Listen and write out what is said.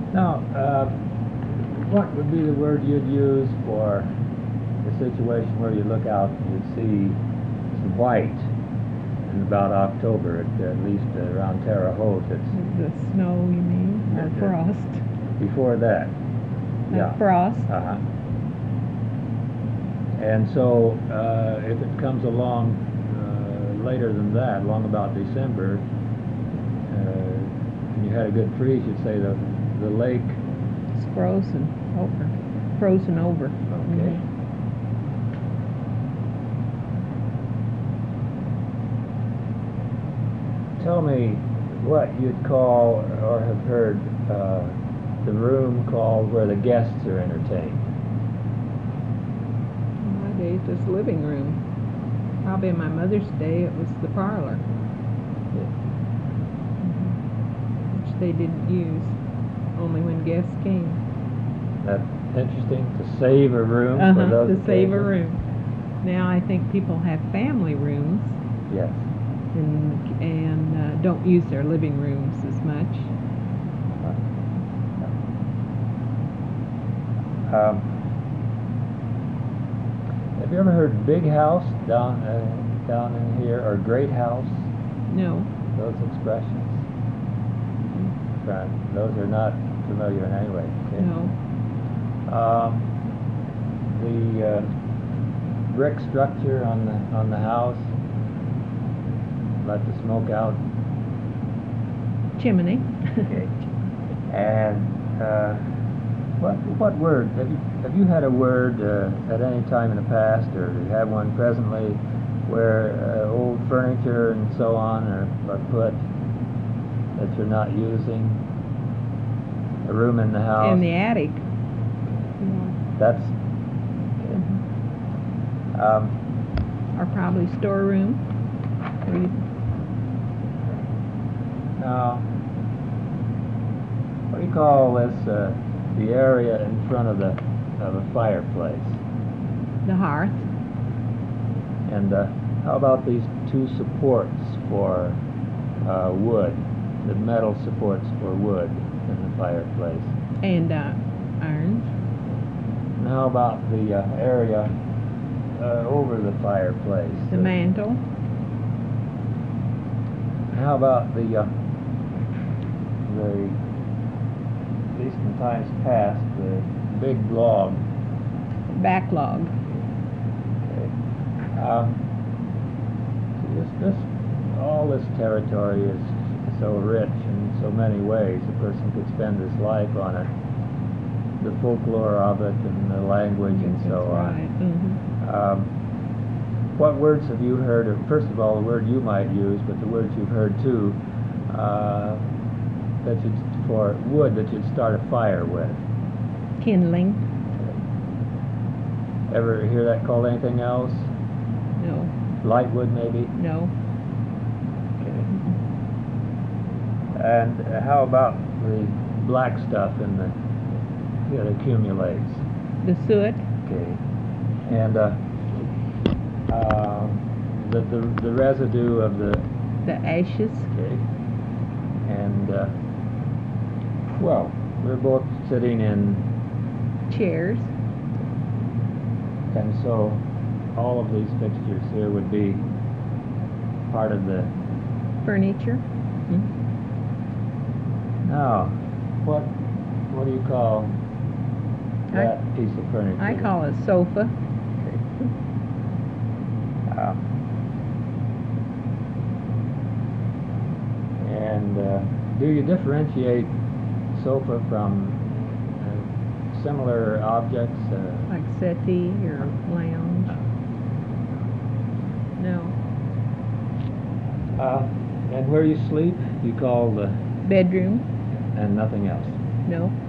Now, what would be the word you'd use for the situation where you look out and you see some white in about October, at least around Terre Haute? It's The snow, you mean, or Yeah. frost? before that. Yeah. Frost. Uh-huh. And so, if it comes along later than that, long about December, and you had a good freeze, you'd say the lake. It's frozen over. Frozen over. Okay. Tell me what you'd call or have heard the room called where the guests are entertained. In my days, it was the living room. Probably in my mother's day, it was the parlor, which they didn't use, only when guests came. That's interesting, to save a room for those To save a occasions? room. Now I think people have family rooms Yes. and don't use their living rooms as much. Have you ever heard big house down in here, or great house? No. Those expressions? Those are not familiar in any way. Okay. No. The brick structure on the house, let the smoke out. Chimney. Okay. And what word have you had a word at any time in the past, or do you have one presently, where old furniture and so on are put that you're not using? A room in the house. In the attic. That's. Okay. Or probably storeroom. Now, what do you call this? The area in front of a fireplace. The hearth. And how about these two supports for wood? The metal supports for wood in the fireplace. And irons. And how about the area over the fireplace? The mantle. How about the at least in times past, the big log? Backlog. Okay. All this territory is so rich in so many ways. A person could spend his life on it. The folklore of it and the language and so on. Right. What words have you heard? First of all, the word you might use, but the words you've heard too, for wood that you'd start a fire with. Kindling. Ever hear that called anything else? No. Lightwood, maybe? No. Okay. And how about the black stuff that accumulates? The soot. Okay. And the residue of the ashes. Okay. And well, we're both sitting in chairs. And so all of these fixtures here would be part of the furniture. Now, what do you call that piece of furniture? I call it a sofa. Okay. And do you differentiate sofa from similar objects? Like settee or lounge? No. And where you sleep, you call the bedroom? And nothing else? No.